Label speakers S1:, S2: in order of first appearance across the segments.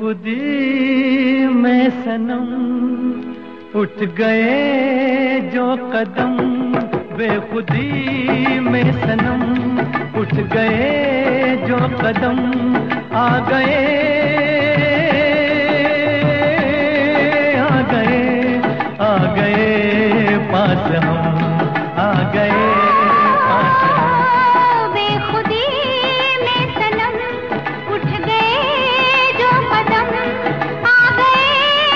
S1: बेखुदी में सनम उठ गए जो कदम, बेखुदी में सनम उठ गए जो कदम, आ गए आ गए आ गए पास हम, आ गए पास हम।
S2: बेखुदी में सनम उठ गए जो कदम, आ गए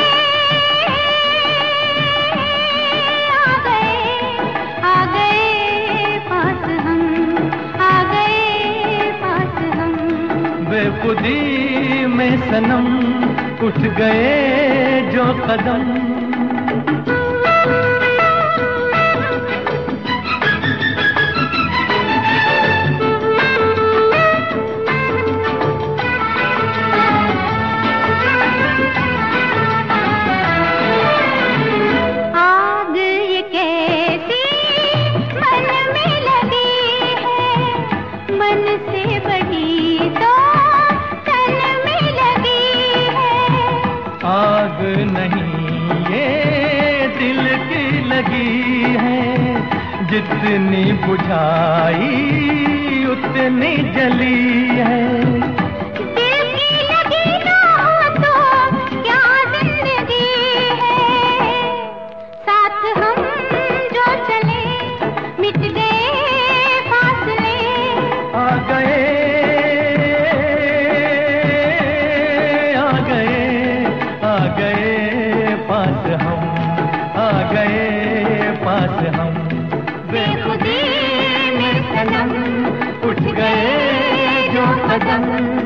S2: आ गए पास हम, आ गए पास हम।
S1: बेखुदी में सनम उठ गए जो कदम। आग नहीं ये दिल की लगी है, जितनी बुझाई उतनी जली है।
S2: दिल की लगी ना हो तो क्या जिंदगी है, साथ हम जो चले मिट गए फासले,
S1: आ गए पास हम, आ गए पास हम।
S2: बेखुदी में सनम
S1: उठ गए जो कदम।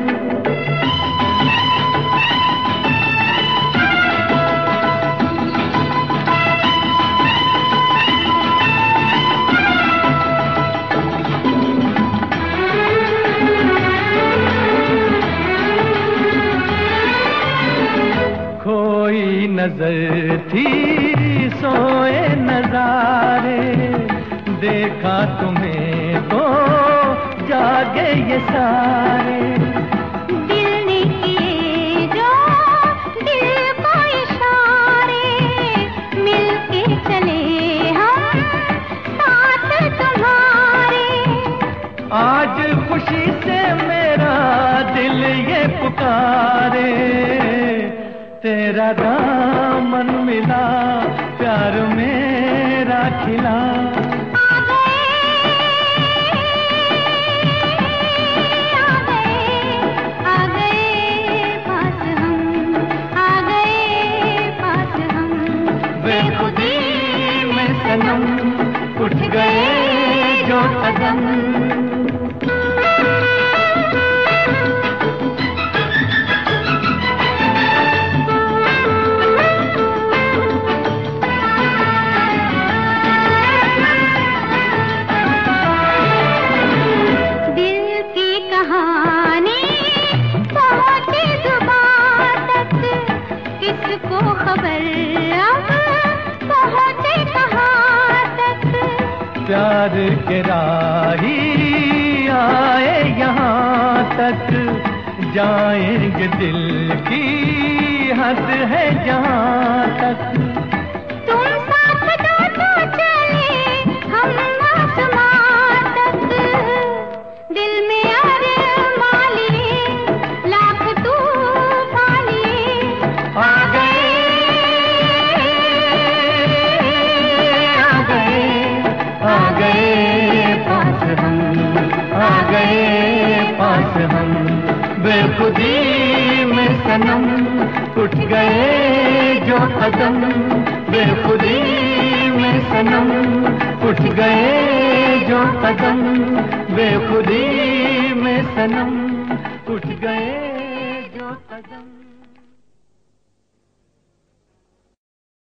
S1: खोई नजर थी सोए नजारे, देखा तुम्हें तो जागे ये सारे।
S2: दिल ने किए जो दिल को इशारे, मिलके चले हम साथ तुम्हारे।
S1: आज खुशी से मेरा दिल ये पुकारे, तेरा दामन मिला प्यार मेरा खिला।
S2: आ गए पास हम, आ गए पास हम।
S1: बेखुदी में सनम उठ गए जो कदम।
S2: किसको खबर अब पहुँचे कहाँ तक,
S1: प्यार के राही आए यहाँ तक, जाएंगे दिल की हद है जहाँ तक।
S2: तुम साथ दो तो चले हम आसमां तक, दिल में अरमां लिए लाख तूफान लिए।
S1: आ गए आ गए पास हम, आ गए पास हम। बेखुदी में सनम उठ गए जो कदम, बेखुदी में सनम उठ गए जो कदम, बेखुदी में सनम उठ गए जो कदम।